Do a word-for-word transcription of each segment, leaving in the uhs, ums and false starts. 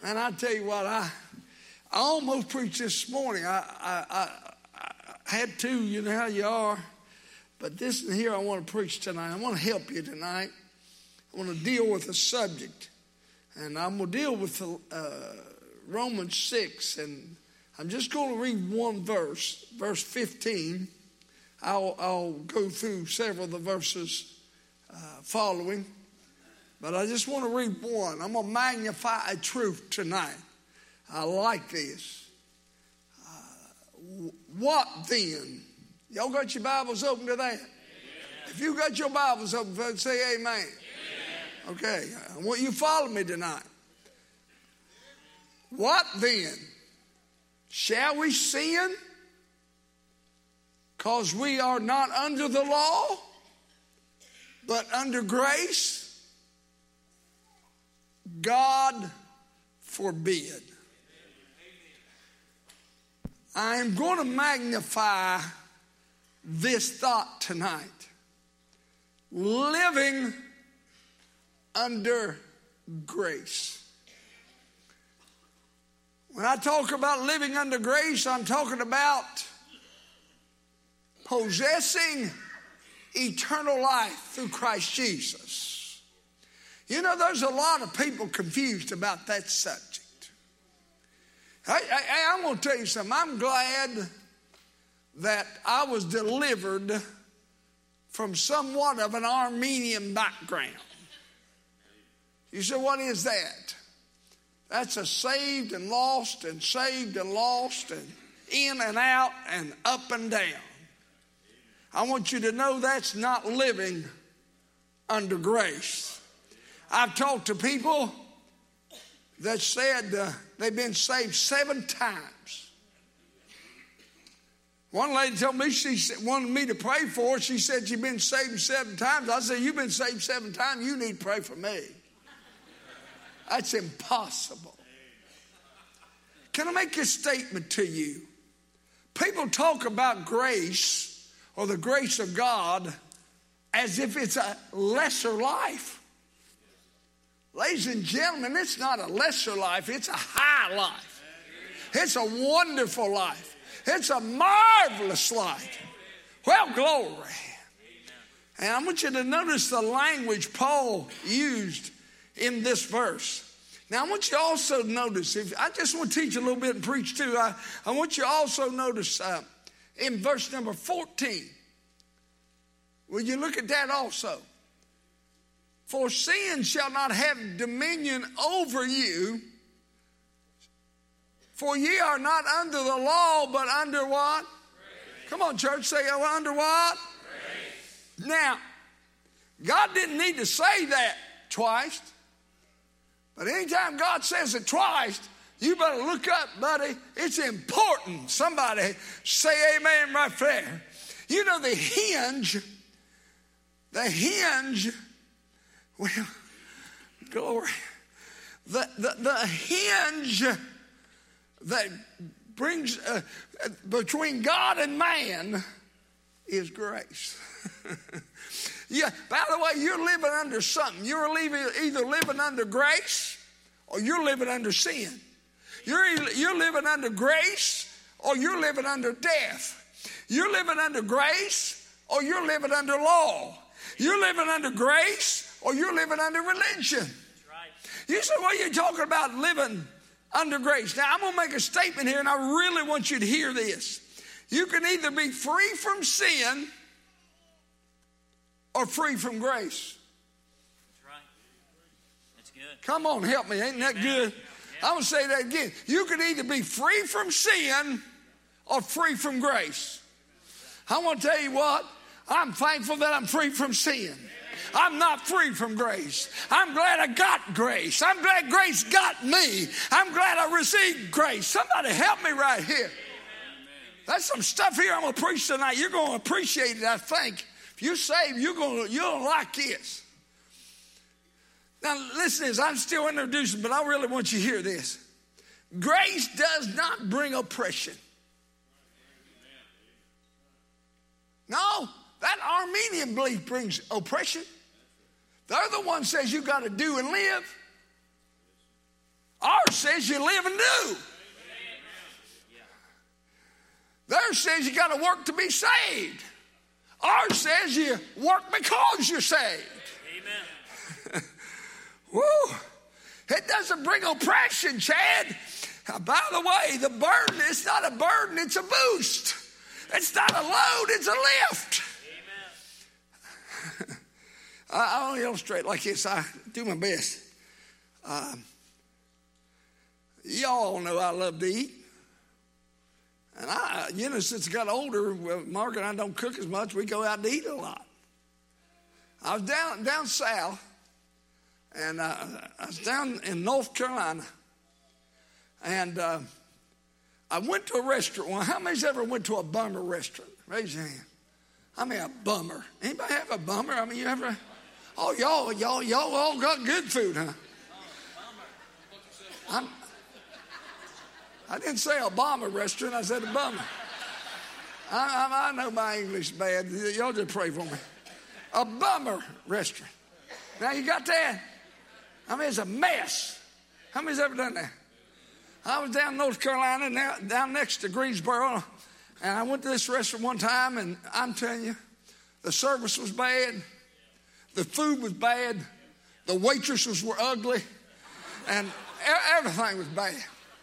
And I tell you what, I I almost preached this morning. I, I, I, I had to, you know how you are. But this is here I want to preach tonight. I want to help you tonight. I want to deal with a subject. And I'm going to deal with uh, Romans six. And I'm just going to read one verse, verse fifteen. I'll, I'll go through several of the verses uh, following. But I just want to read one. I'm going to magnify a truth tonight. I like this. Uh, what then? Y'all got your Bibles open to that? Amen. If you got your Bibles open, folks, say amen. Amen. Okay, I want you to follow me tonight. What then? Shall we sin? Because we are not under the law, but under grace? God forbid. I am going to magnify this thought tonight. Living under grace. When I talk about living under grace, I'm talking about possessing eternal life through Christ Jesus. You know, there's a lot of people confused about that subject. I, I, I'm going to tell you something. I'm glad that I was delivered from somewhat of an Armenian background. You say, what is that? That's a saved and lost and saved and lost and in and out and up and down. I want you to know that's not living under grace. I've talked to people that said uh, they've been saved seven times. One lady told me she wanted me to pray for her. She said she'd been saved seven times. I said, you've been saved seven times. You need to pray for me. That's impossible. Can I make a statement to you? People talk about grace or the grace of God as if it's a lesser life. Ladies and gentlemen, it's not a lesser life. It's a high life. It's a wonderful life. It's a marvelous life. Well, glory. And I want you to notice the language Paul used in this verse. Now, I want you to also notice, if I just want to teach a little bit and preach too, I, I want you to also notice uh, in verse number fourteen. Will you look at that also? For sin shall not have dominion over you, for ye are not under the law, but under what? Grace. Come on, church, say, oh, under what? Grace. Now, God didn't need to say that twice. But anytime God says it twice, you better look up, buddy. It's important. Somebody say amen right there. You know, the hinge, the hinge, well, glory. The, the, the hinge that brings uh, between God and man is grace. Yeah, by the way, you're living under something. You're either living under grace or you're living under sin. You're, you're living under grace or you're living under death. You're living under grace or you're living under law. You're living under grace or you're living under religion. That's right. You say, well, you're talking about living under grace. Now, I'm going to make a statement here, and I really want you to hear this. You can either be free from sin or free from grace. That's right. That's good. Come on, help me. Ain't that good? Yeah. I'm going to say that again. You can either be free from sin or free from grace. I want to tell you what. I'm thankful that I'm free from sin. I'm not free from grace. I'm glad I got grace. I'm glad grace got me. I'm glad I received grace. Somebody help me right here. That's some stuff here I'm going to preach tonight. You're going to appreciate it, I think. If you're saved, you're going to, you're going to like this. Now, listen to this. I'm still introducing, but I really want you to hear this. Grace does not bring oppression. No, that Armenian belief brings oppression. The other one says you got to do and live. Ours says you live and do. Theirs says you got to work to be saved. Ours says you work because you're saved. Amen. Woo! It doesn't bring oppression, Chad. By the way, the burden, it's not a burden, it's a boost. It's not a load, it's a lift. Amen. I, I'll illustrate like this. I do my best. Um, y'all know I love to eat. And I, you know, since I got older, well, Mark and I don't cook as much. We go out to eat a lot. I was down down south, and uh, I was down in North Carolina, and uh, I went to a restaurant. Well, how many's ever went to a bummer restaurant? Raise your hand. I mean, a bummer. Anybody have a bummer? I mean, you ever? Oh, y'all, y'all, y'all all got good food, huh? I'm, I didn't say a bomber restaurant. I said a bummer. I, I, I know my English is bad. Y'all just pray for me. A bummer restaurant. Now, you got that? I mean, it's a mess. How many's ever done that? I was down in North Carolina, now, down next to Greensboro, and I went to this restaurant one time, and I'm telling you, the service was bad. The food was bad. The waitresses were ugly. And everything was bad.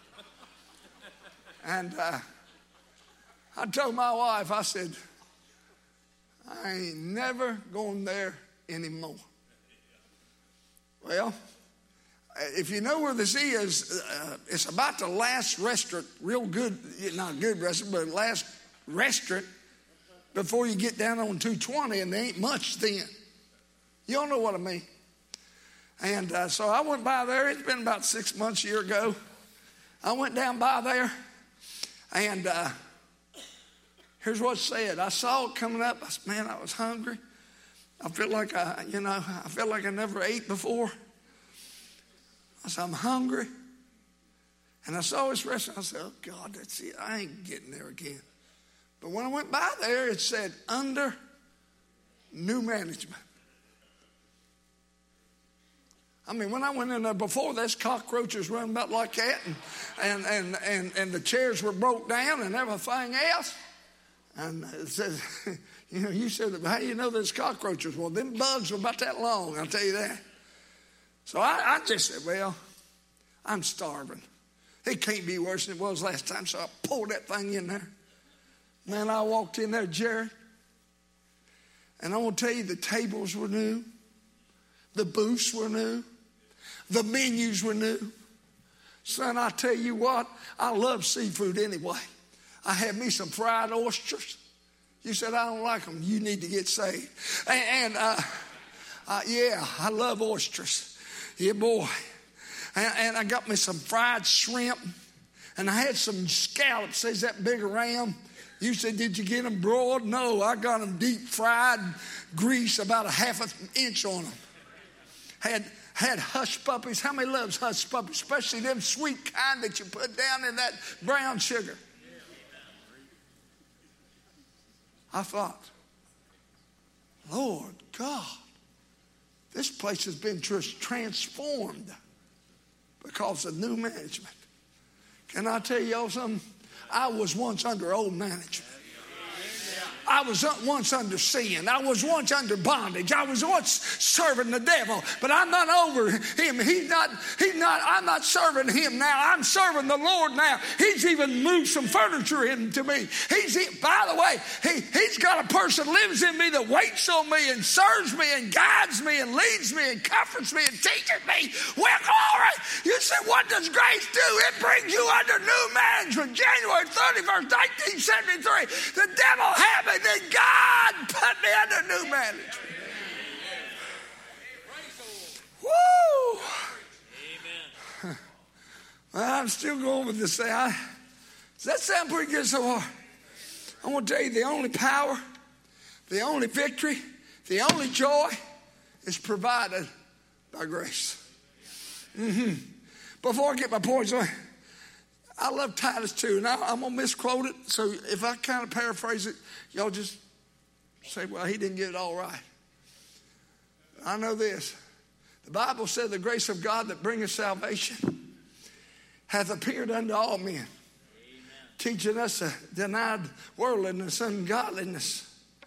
And uh, I told my wife, I said, I ain't never going there anymore. Well, if you know where this is, uh, it's about the last restaurant, real good, not good restaurant, but last restaurant before you get down on two twenty, and there ain't much then. You don't know what I mean. And uh, so I went by there. It's been about six months, a year ago. I went down by there. And uh, here's what's said. I saw it coming up. I said, man, I was hungry. I felt like I, you know, I felt like I never ate before. I said, I'm hungry. And I saw this restaurant. I said, oh, God, that's it. I ain't getting there again. But when I went by there, it said, under new management. I mean, when I went in there before, there's cockroaches running about like that, and, and, and, and, and the chairs were broke down and everything else. And it says, you know, you said, how do you know there's cockroaches? Well, them bugs were about that long, I'll tell you that. So I, I just said, well, I'm starving. It can't be worse than it was last time, so I pulled that thing in there. Man, I walked in there, Jerry, and I want to tell you, the tables were new. The booths were new. The menus were new. Son, I tell you what, I love seafood anyway. I had me some fried oysters. You said, I don't like them. You need to get saved. And, and uh, uh, yeah, I love oysters. Yeah, boy. And, and I got me some fried shrimp. And I had some scallops. Is that big around? You said, did you get them broiled? No, I got them deep fried, grease, about a half an inch on them. Had had hush puppies. How many loves hush puppies? Especially them sweet kind that you put down in that brown sugar. I thought, Lord God, this place has been transformed because of new management. Can I tell y'all something? I was once under old management. I was once under sin. I was once under bondage. I was once serving the devil, but I'm not over him. He's not, he's not, I'm not serving him now. I'm serving the Lord now. He's even moved some furniture into me. He's, by the way, he, he's got a person lives in me that waits on me and serves me and guides me and leads me and comforts me and teaches me with glory. You say, what does grace do? It brings you under new management. January thirty-first, nineteen seventy-three, the devil had me. Then God put me under new management. Woo! Amen. Well, I'm still going with this thing. I, does that sound pretty good so far? I want to tell you the only power, the only victory, the only joy is provided by grace. Mm-hmm. Before I get my points on, I love Titus two, and I, I'm going to misquote it. So if I kind of paraphrase it, y'all just say, well, he didn't get it all right. I know this. The Bible said the grace of God that bringeth salvation hath appeared unto all men, amen, teaching us to deny worldliness and ungodliness.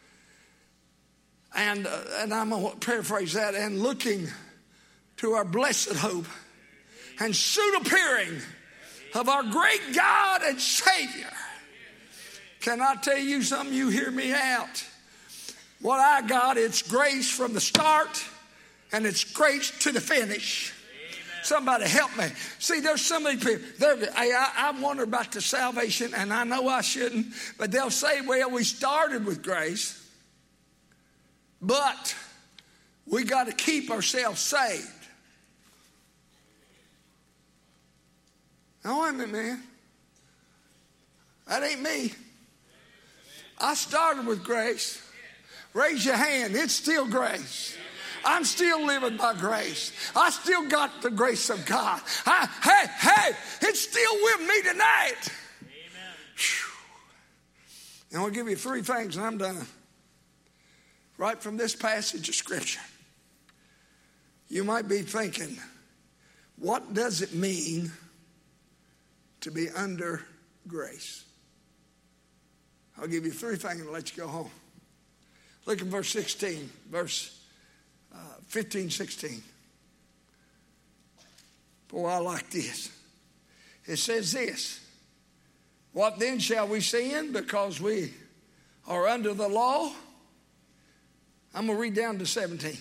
And, uh, and I'm going to paraphrase that, and looking to our blessed hope and soon appearing of our great God and Savior. Can I tell you something? You hear me out. What I got, it's grace from the start and it's grace to the finish. Amen. Somebody help me. See, there's so many people. I, I wonder about the salvation, and I know I shouldn't, but they'll say, well, we started with grace, but we got to keep ourselves saved. Now, wait a minute, man. That ain't me. I started with grace. Raise your hand. It's still grace. I'm still living by grace. I still got the grace of God. I, hey, hey, it's still with me tonight. Amen. And I'll give you three things and I'm done. Right from this passage of Scripture. You might be thinking, what does it mean to be under grace? I'll give you three things and let you go home. Look at verse sixteen, verse uh, fifteen, sixteen. Boy, I like this. It says this. What then shall we sin because we are under the law? I'm going to read down to seventeen.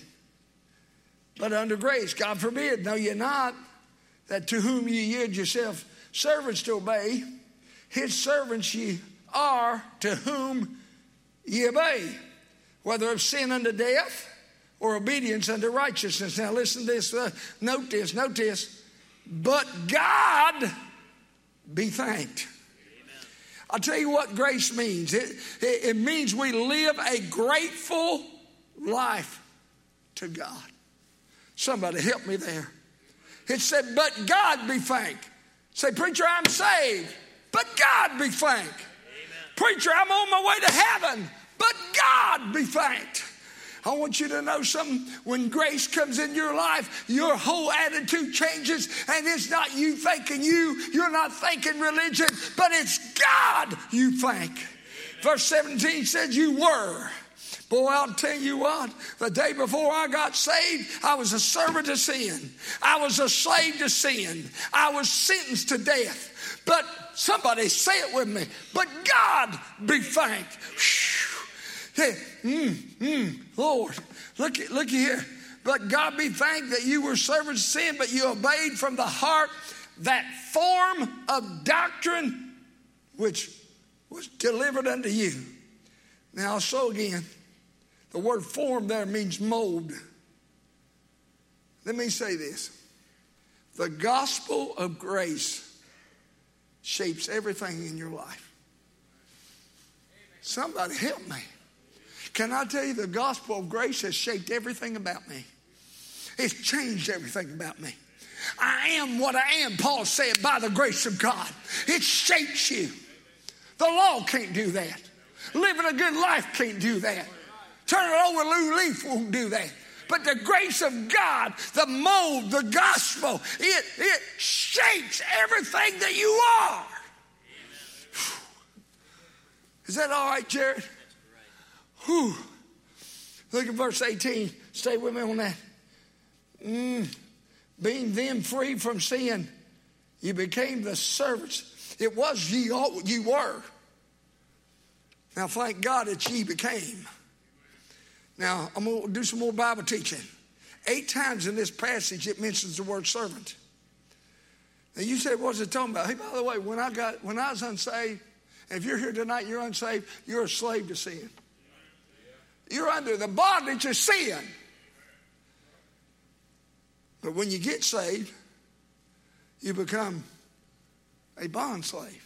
But under grace, God forbid, know ye not that to whom ye yield yourself servants to obey, his servants ye are to whom ye obey, whether of sin unto death or obedience unto righteousness. Now listen to this, uh, note this, note this. But God be thanked. Amen. I'll tell you what grace means. It, it, it means we live a grateful life to God. Somebody help me there. It said, but God be thanked. Say, preacher, I'm saved, but God be thanked. Amen. Preacher, I'm on my way to heaven, but God be thanked. I want you to know something. When grace comes in your life, your whole attitude changes, and it's not you thanking you. You're not thanking religion, but it's God you thank. Verse seventeen says you were. Boy, I'll tell you what, the day before I got saved, I was a servant of sin. I was a slave to sin. I was sentenced to death. But somebody say it with me, but God be thanked. Hey, mm, mm, Lord, look, look here. But God be thanked that you were servants of sin, but you obeyed from the heart that form of doctrine which was delivered unto you. Now, so again, the word form there means mold. Let me say this. The gospel of grace shapes everything in your life. Somebody help me. Can I tell you the gospel of grace has shaped everything about me? It's changed everything about me. I am what I am, Paul said, by the grace of God. It shapes you. The law can't do that. Living a good life can't do that. Turn it over a new leaf won't do that. But the grace of God, the mold, the gospel, it, it shapes everything that you are. Is that all right, Jared? Whew. Look at verse eighteen. Stay with me on that. Mm. Being then free from sin, you became the servants. It was ye, you were. Now thank God that ye became. Now, I'm going to do some more Bible teaching. Eight times in this passage it mentions the word servant. Now you said, what's it talking about? Hey, by the way, when I got when I was unsaved, and if you're here tonight, you're unsaved, you're a slave to sin. You're under the bondage of sin. But when you get saved, you become a bond slave.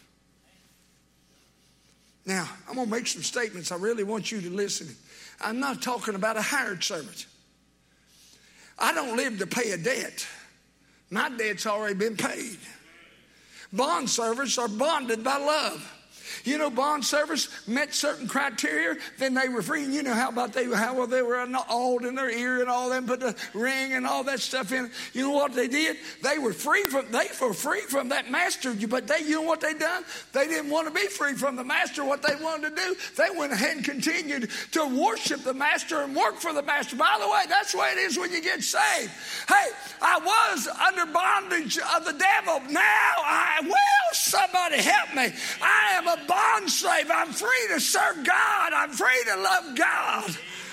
Now, I'm going to make some statements. I really want you to listen. I'm not talking about a hired servant. I don't live to pay a debt. My debt's already been paid. Bond servants are bonded by love. You know, bond servers met certain criteria, then they were free. And you know how about they how well they were awed in their ear and all that, put the ring and all that stuff in. You know what they did? They were free from they were free from that master. But they, you know what they done? They didn't want to be free from the master. What they wanted to do, they went ahead and continued to worship the master and work for the master. By the way, that's the way it is when you get saved. Hey, I was under bondage of the devil. Now I will. Somebody help me. I am a bond slave. I'm free to serve God. I'm free to love God.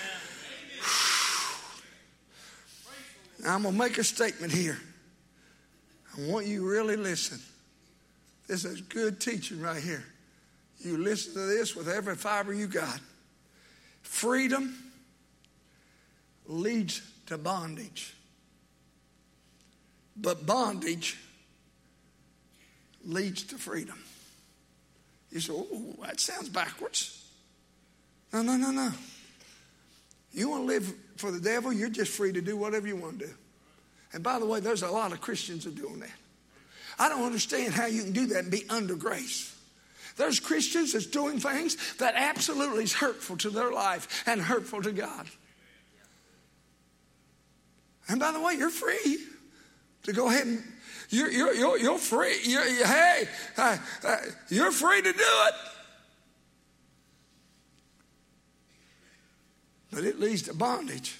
Now, I'm going to make a statement here. I want you to really listen. This is good teaching right here. You listen to this with every fiber you got. Freedom leads to bondage. But bondage leads to freedom. You say, oh, that sounds backwards. No, no, no, no. You want to live for the devil, you're just free to do whatever you want to do. And by the way, there's a lot of Christians that are doing that. I don't understand how you can do that and be under grace. There's Christians that's doing things that absolutely is hurtful to their life and hurtful to God. And by the way, you're free to go ahead and You're, you're, you're, you're free. You're, you're, hey, uh, uh, you're free to do it. But it leads to bondage.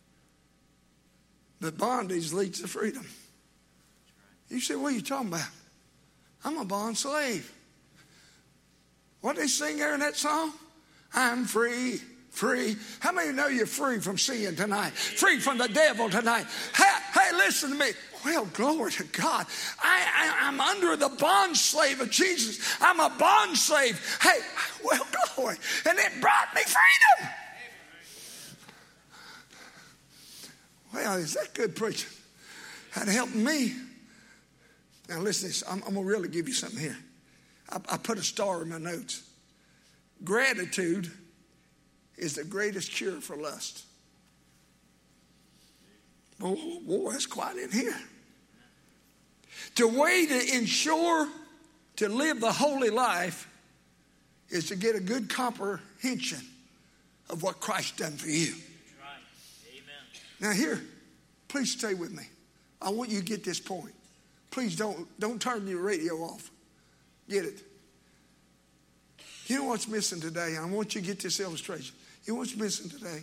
But bondage leads to freedom. You say, what are you talking about? I'm a bond slave. What they sing there in that song? I'm free. Free. How many know you're free from sin tonight? Free from the devil tonight? Hey, hey, listen to me. Well, glory to God. I, I, I'm under the bond slave of Jesus. I'm a bond slave. Hey, well, glory. And it brought me freedom. Well, is that good preaching? That helped me. Now, listen to this. I'm, I'm going to really give you something here. I, I put a star in my notes. Gratitude is the greatest cure for lust. Oh, boy, that's quiet in here. The way to ensure to live the holy life is to get a good comprehension of what Christ done for you. That's right. Amen. Now here, please stay with me. I want you to get this point. Please don't, don't turn your radio off. Get it. You know what's missing today? I want you to get this illustration. You know what's missing today?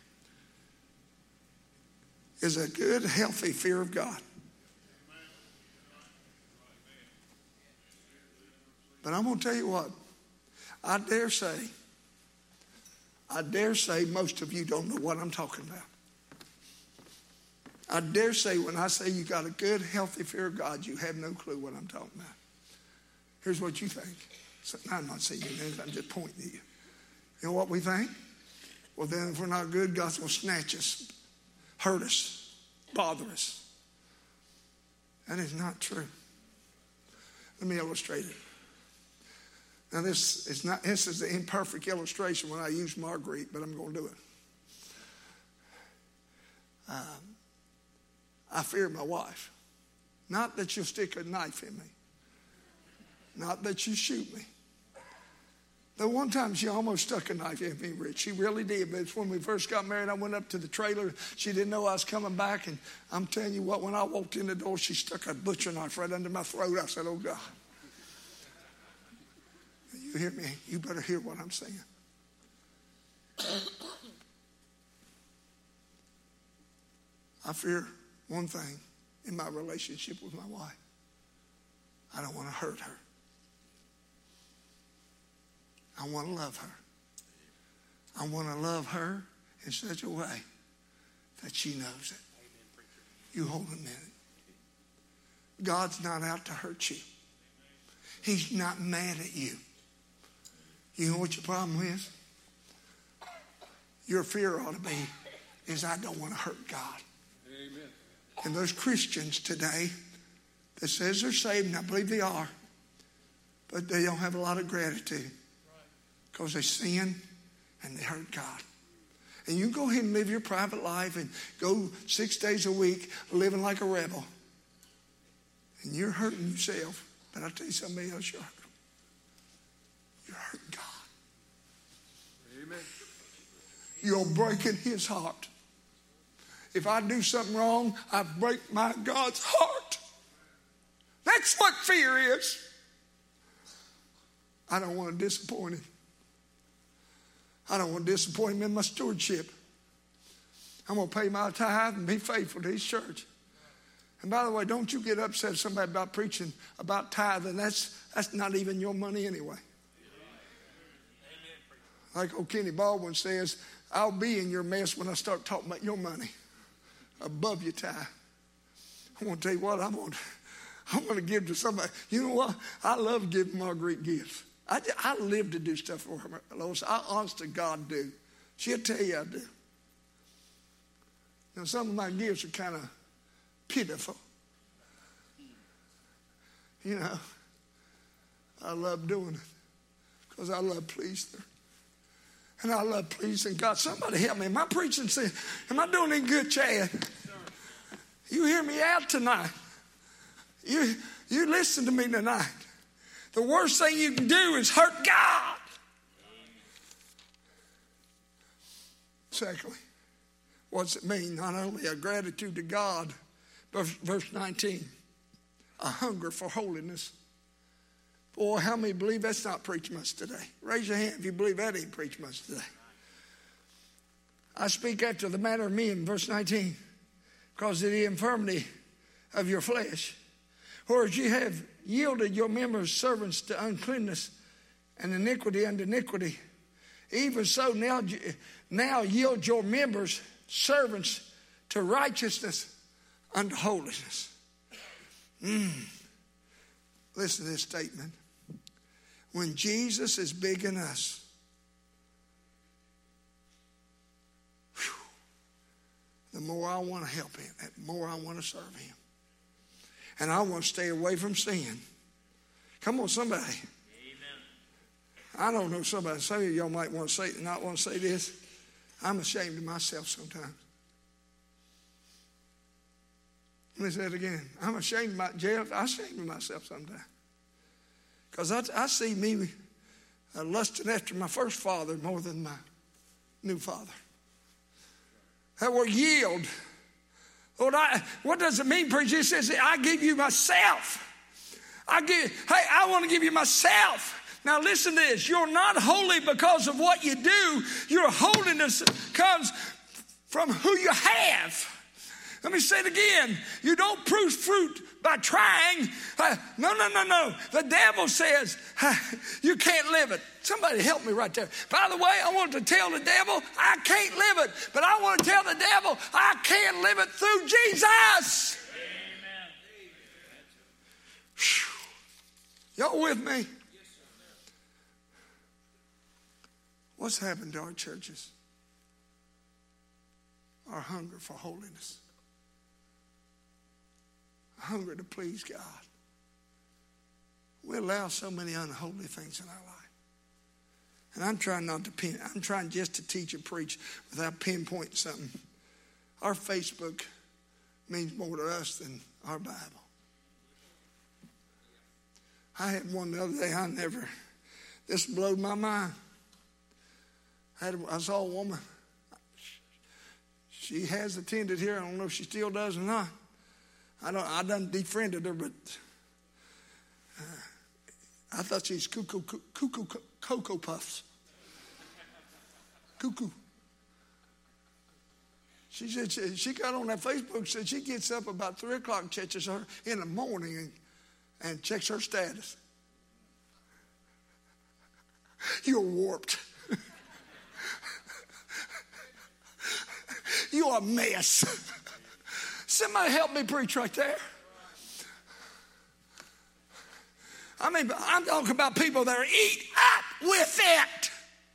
Is a good, healthy fear of God. But I'm going to tell you what. I dare say, I dare say most of you don't know what I'm talking about. I dare say when I say you got a good, healthy fear of God, you have no clue what I'm talking about. Here's what you think. So, no, I'm not saying you, I'm just pointing at you. You know what we think? Well, then if we're not good, God's going to snatch us, hurt us, bother us. That is not true. Let me illustrate it. Now, this is not. This is the imperfect illustration when I use Marguerite, but I'm going to do it. Um, I fear my wife. Not that you'll stick a knife in me. Not that you shoot me. The one time she almost stuck a knife in me, Rich. She really did. But it's when we first got married, I went up to the trailer. She didn't know I was coming back. And I'm telling you what, when I walked in the door, she stuck a butcher knife right under my throat. I said, oh, God. You hear me? You better hear what I'm saying. I fear one thing in my relationship with my wife. I don't want to hurt her. I want to love her. I want to love her in such a way that she knows it. You hold a minute. God's not out to hurt you. He's not mad at you. You know what your problem is? Your fear ought to be is I don't want to hurt God. Amen. And those Christians today that says they're saved, and I believe they are, but they don't have a lot of gratitude because they sin and they hurt God. And you go ahead and live your private life and go six days a week living like a rebel. And you're hurting yourself. But I'll tell you somebody else you're hurting. You're God. Amen. You're breaking his heart. If I do something wrong, I break my God's heart. That's what fear is. I don't want to disappoint him. I don't want to disappoint him in my stewardship. I'm going to pay my tithe and be faithful to his church. And by the way, don't you get upset with somebody about preaching about tithing. That's, that's not even your money anyway. Like old Kenny Baldwin says, I'll be in your mess when I start talking about your money above your tithe. I want to tell you what, I'm going to, I'm going to give to somebody. You know what? I love giving Marguerite gifts. I, I live to do stuff for her, Lois. I honest to God do. She'll tell you I do. Now, some of my gifts are kind of pitiful. You know, I love doing it because I love pleasing her. And I love pleasing God. Somebody help me. Am I preaching? Say, am I doing any good, Chad? You hear me out tonight. You, you listen to me tonight. The worst thing you can do is hurt God. Secondly, what's it mean? Not only a gratitude to God, but verse nineteen, a hunger for holiness. Boy, how many believe that's not preached much today? Raise your hand if you believe that ain't preached much today. I speak after the manner of men, verse nineteen, because of the infirmity of your flesh. Whereas you have yielded your members servants to uncleanness and iniquity unto iniquity, even so now, now yield your members servants to righteousness unto holiness. Mm. Listen to this statement. When Jesus is big in us, whew, the more I want to help him, the more I want to serve him. And I want to stay away from sin. Come on, somebody. Amen. I don't know somebody. Some of y'all might want to say, not want to say this. I'm ashamed of myself sometimes. Let me say it again. I'm ashamed of my, Jeff, I'm ashamed of myself sometimes. Because I, I see me uh, lusting after my first father more than my new father. That word yield. Lord, I, what does it mean, preacher? It says, I give you myself. I give, hey, I want to give you myself. Now listen to this. You're not holy because of what you do. Your holiness comes from who you have. Let me say it again. You don't produce fruit by trying. Uh, no, no, no, no. The devil says, uh, you can't live it. Somebody help me right there. By the way, I want to tell the devil, I can't live it. But I want to tell the devil, I can live it through Jesus. Amen. Y'all with me? What's happened to our churches? Our hunger for holiness. Hunger to please God. We allow so many unholy things in our life. And I'm trying not to pin, I'm trying just to teach and preach without pinpointing something. Our Facebook means more to us than our Bible. I had one the other day, I never, this blew my mind. I, had, I saw a woman. She has attended here. I don't know if she still does or not. I don't. I done defriended her, but uh, I thought she's cuckoo, cuckoo, cocoa puffs. Cuckoo. She said she, she got on that Facebook. Said she gets up about three o'clock and checks her in the morning and, and checks her status. You're warped. You're a mess. Somebody help me preach right there. I mean, I'm talking about people that are eat up with it.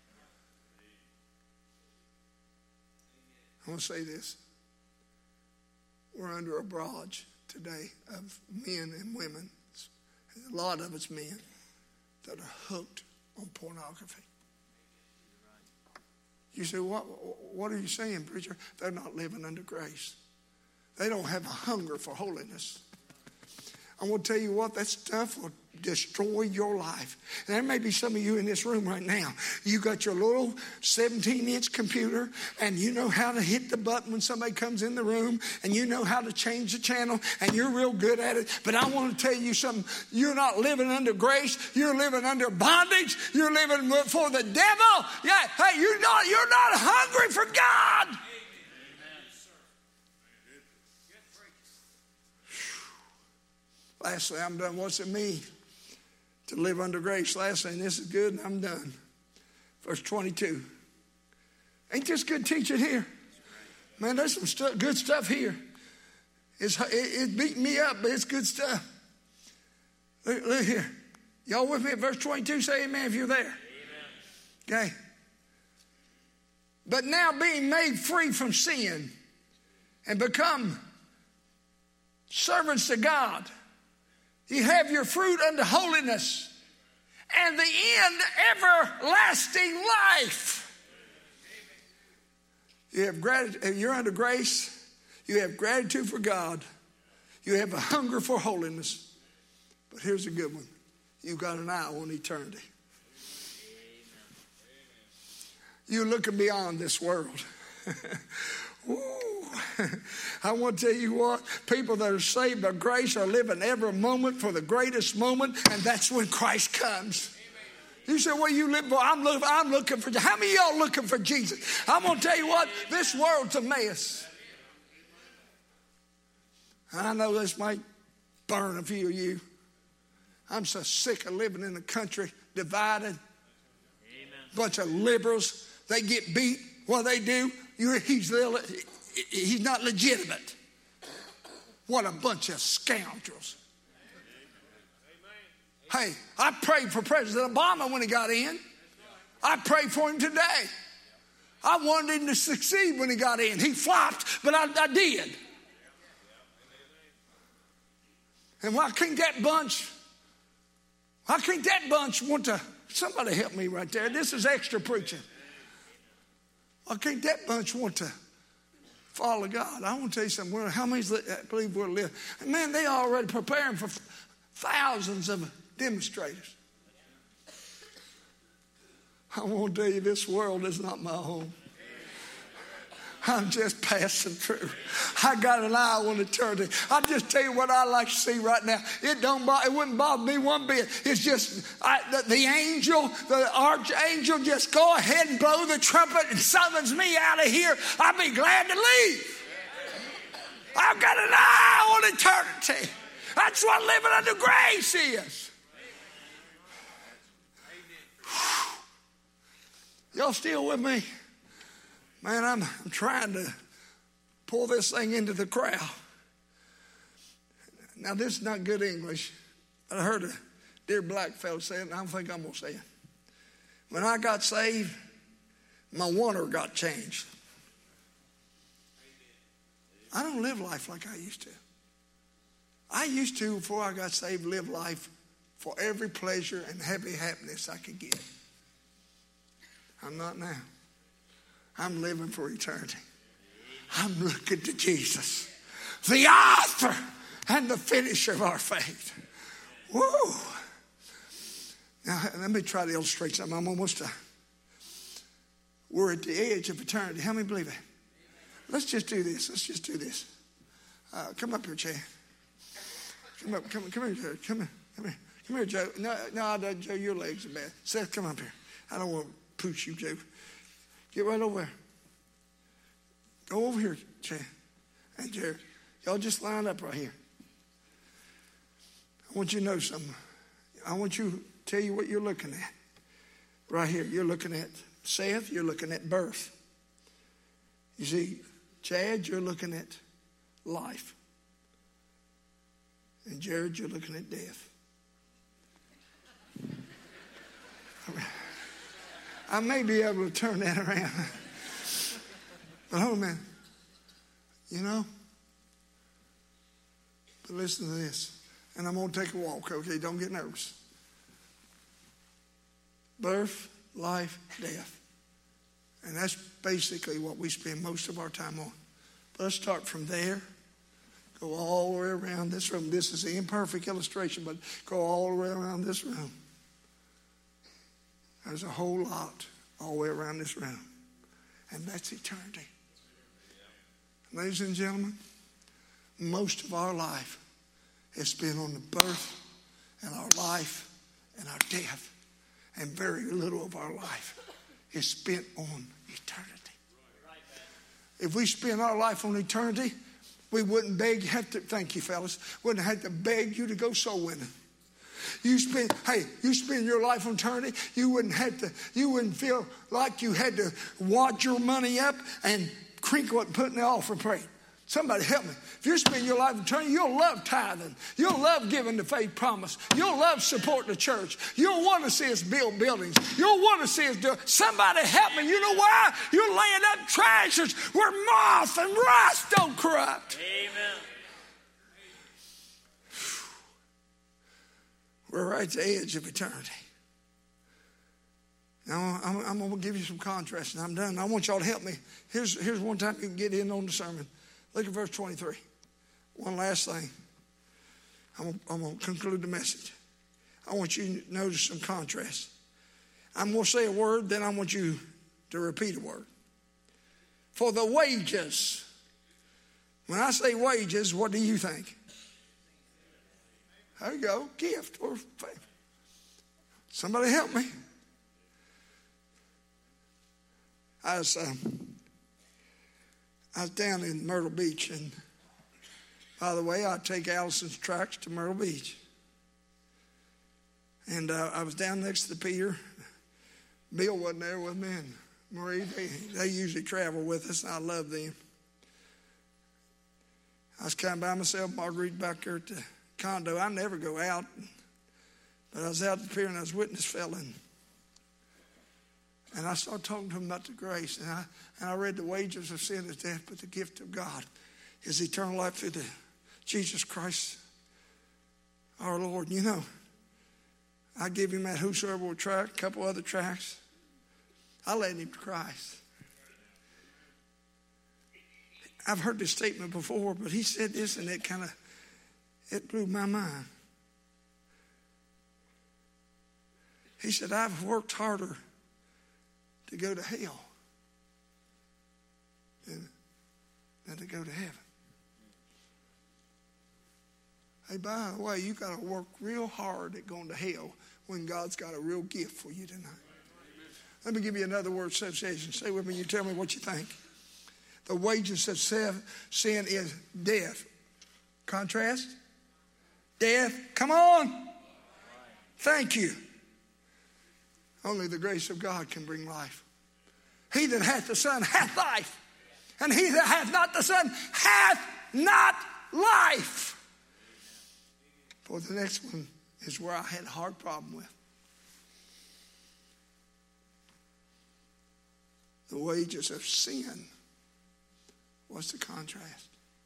I want to say this. We're under a barrage today of men and women. A lot of it's men that are hooked on pornography. You say, what, what are you saying, preacher? They're not living under grace. They don't have a hunger for holiness. I want to tell you what, that stuff will, destroy your life. And there may be some of you in this room right now. You got your little seventeen-inch computer, and you know how to hit the button when somebody comes in the room, and you know how to change the channel, and you're real good at it. But I want to tell you something. You're not living under grace. You're living under bondage. You're living for the devil. Yeah, hey, you're not, you're not hungry for God. Lastly, I'm done. What's it mean to live under grace? Lastly, and this is good, and I'm done. Verse twenty-two. Ain't this good teaching here? Man, there's some stu- good stuff here. It's, it, it's beating me up, but it's good stuff. Look, look here. Y'all with me at verse twenty-two? Say amen if you're there. Amen. Okay. But now being made free from sin and become servants to God, you have your fruit unto holiness and the end everlasting life. You have gratitude. You're under grace. You have gratitude for God. You have a hunger for holiness. But here's a good one. You've got an eye on eternity. You're looking beyond this world. Ooh. I want to tell you what, people that are saved by grace are living every moment for the greatest moment, and that's when Christ comes. You say, what are you living for? I'm looking, I'm looking for, how many of y'all looking for Jesus? I'm going to tell you what, this world's a mess. I know this might burn a few of you. I'm so sick of living in a country divided. Amen. Bunch of liberals, they get beat. What they do, you're, he's, he's not legitimate. What a bunch of scoundrels. Hey, I prayed for President Obama when he got in. I prayed for him today. I wanted him to succeed when he got in. He flopped, but I, I did. And why can't that bunch, why can't that bunch want to, somebody help me right there. This is extra preaching. Why can't that bunch want to follow God? I want to tell you something. How many believe we'll live? Man, they are already preparing for thousands of demonstrators. I want to tell you, this world is not my home. I'm just passing through. I got an eye on eternity. I'll just tell you what I like to see right now. It don't. It wouldn't bother me one bit. It's just I, the, the angel, the archangel, just go ahead and blow the trumpet and summons me out of here. I'll be glad to leave. I've got an eye on eternity. That's what living under grace is. Y'all still with me? Man, I'm, I'm trying to pull this thing into the crowd. Now, this is not good English. I heard a dear black fellow say it, and I don't think I'm going to say it. When I got saved, my wonder got changed. I don't live life like I used to. I used to, before I got saved, live life for every pleasure and heavy happiness I could get. I'm not now. I'm living for eternity. I'm looking to Jesus, the author and the finisher of our faith. Woo! Now, let me try to illustrate something. I'm almost done. We're at the edge of eternity. How many believe that? Let's just do this. Let's just do this. Uh, come up here, Chad. Come up. Come, come here, Joe. Come here. Come here. Come here, Joe. No, no, Joe, your legs are bad. Seth, come up here. I don't want to push you, Joe. Get right over there. Go over here, Chad and Jared. Y'all just line up right here. I want you to know something. I want you to tell you what you're looking at. Right here, you're looking at Seth, you're looking at birth. You see, Chad, you're looking at life. And Jared, you're looking at death. I may be able to turn that around. But hold on a minute. You know? But listen to this. And I'm going to take a walk, okay? Don't get nervous. Birth, life, death. And that's basically what we spend most of our time on. But let's start from there. Go all the way around this room. This is the imperfect illustration, but go all the way around this room. There's a whole lot all the way around this room. And that's eternity. Ladies and gentlemen, most of our life is spent on the birth and our life and our death. And very little of our life is spent on eternity. If we spend our life on eternity, we wouldn't beg, have to, thank you fellas, wouldn't have to beg you to go soul winning. You spend, hey, you spend your life on eternity, you wouldn't have to, you wouldn't feel like you had to wad your money up and crinkle it and put it in the offering plate. Somebody help me. If you're spending your life in eternity, you'll love tithing. You'll love giving the faith promise. You'll love supporting the church. You'll want to see us build buildings. You'll want to see us do. Somebody help me. You know why? You're laying up treasures where moth and rust don't corrupt. Amen. We're right at the edge of eternity. Now, I'm, I'm going to give you some contrast, and I'm done. I want y'all to help me. Here's, here's one time you can get in on the sermon. Look at verse twenty-three. One last thing. I'm, I'm going to conclude the message. I want you to notice some contrast. I'm going to say a word, then I want you to repeat a word. For the wages. When I say wages, what do you think? There you go. Gift or faith. Somebody help me. I was, uh, I was down in Myrtle Beach, and by the way, I take Allison's tracks to Myrtle Beach. And uh, I was down next to the pier. Bill wasn't there with me, and Marie, they, they usually travel with us, and I love them. I was kind of by myself, Marguerite back there at the condo. I never go out, but I was out at the pier, and I was with this fella, and And I started talking to him about the grace. And I, and I read the wages of sin is death, but the gift of God is eternal life through the Jesus Christ, our Lord. You know, I give him that whosoever will track, a couple other tracks. I led him to Christ. I've heard this statement before, but he said this, and it kind of, it blew my mind. He said, I've worked harder to go to hell than, than to go to heaven. Hey, by the way, you got to work real hard at going to hell when God's got a real gift for you tonight. Let me give you another word association. Say with me, you tell me what you think. The wages of sin is death. Contrast? Death. Come on. Thank you. Only the grace of God can bring life. He that hath the Son hath life. And he that hath not the Son hath not life. For the next one is where I had a hard problem with. The wages of sin. What's the contrast?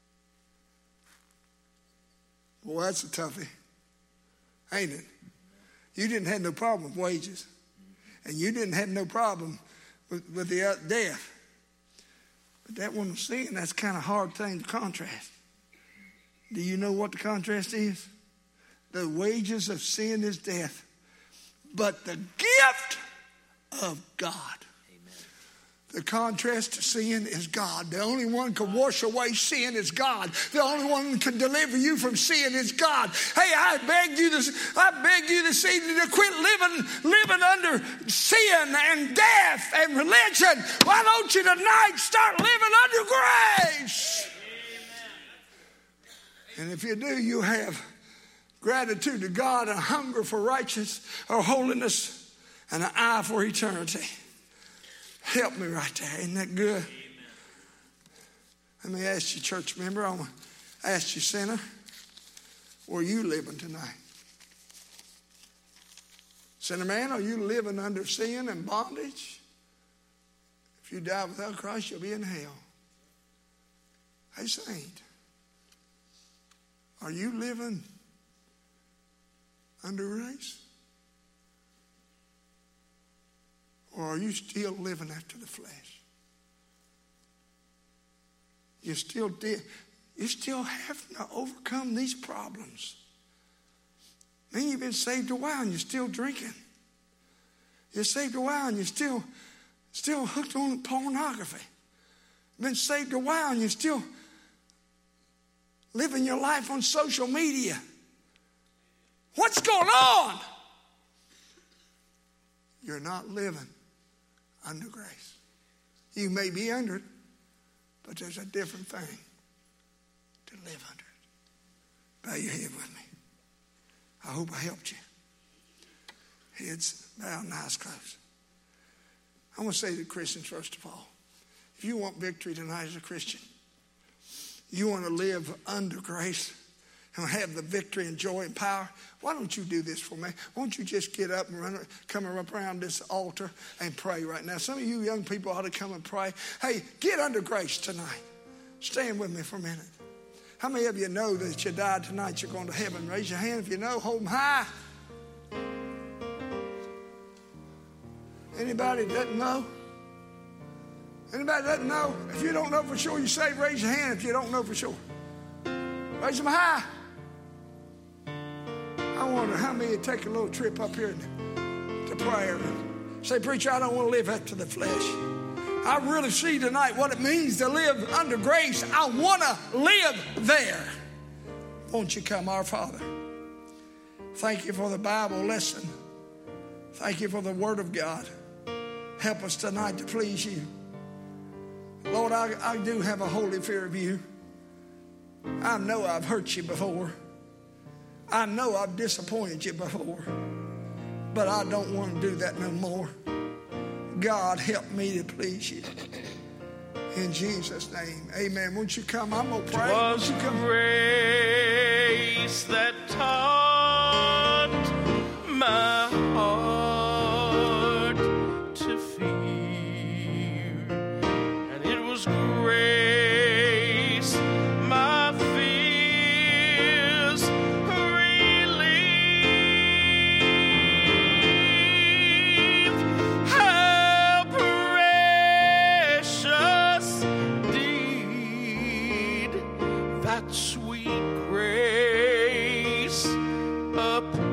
Well, that's a toughie. Ain't it? You didn't have no problem with wages. And you didn't have no problem with, with the uh, death. But that one was sin. That's kind of a hard thing to contrast. Do you know what the contrast is? The wages of sin is death. But the gift of God. The contrast to sin is God. The only one who can wash away sin is God. The only one who can deliver you from sin is God. Hey, I beg you to, I beg you this evening to quit living, living under sin and death and religion. Why don't you tonight start living under grace? Amen. And if you do, you have gratitude to God, a hunger for righteousness or holiness, and an eye for eternity. Help me right there. Isn't that good? Amen. Let me ask you, church member. I'm going to ask you, sinner, where are you living tonight? Sinner man, are you living under sin and bondage? If you die without Christ, you'll be in hell. Hey, saint, are you living under grace? Or are you still living after the flesh? You're still dead. you still have to overcome these problems. Then you've been saved a while and you're still drinking. You're saved a while and you're still, still hooked on pornography. You've been saved a while and you're still living your life on social media. What's going on? You're not living under grace. You may be under it, but there's a different thing to live under it. Bow your head with me. I hope I helped you. Heads bowed and eyes closed. I want to say to Christians, first of all, if you want victory tonight as a Christian, you want to live under grace and have the victory and joy and power, why don't you do this for me? Why don't you just get up and run, come up around this altar and pray right now? Some of you young people ought to come and pray. Hey, get under grace tonight. Stand with me for a minute. How many of you know that if you died tonight, you're going to heaven? Raise your hand if you know. Hold them high. Anybody that doesn't know? Anybody that doesn't know? If you don't know for sure, you say, raise your hand if you don't know for sure. Raise them high. I wonder how many would take a little trip up here to prayer and say, preacher, I don't want to live after the flesh. I really see tonight what it means to live under grace. I want to live there. Won't you come, our Father? Thank you for the Bible lesson. Thank you for the Word of God. Help us tonight to please you. Lord, I, I do have a holy fear of you. I know I've hurt you before. I know I've disappointed you before. But I don't want to do that no more. God, help me to please you. In Jesus' name, amen. Won't you come? I'm going to pray. Won't you come? Grace that taught my heart to fear. And it was grace my fears relieved. How precious deed that sweet grace upon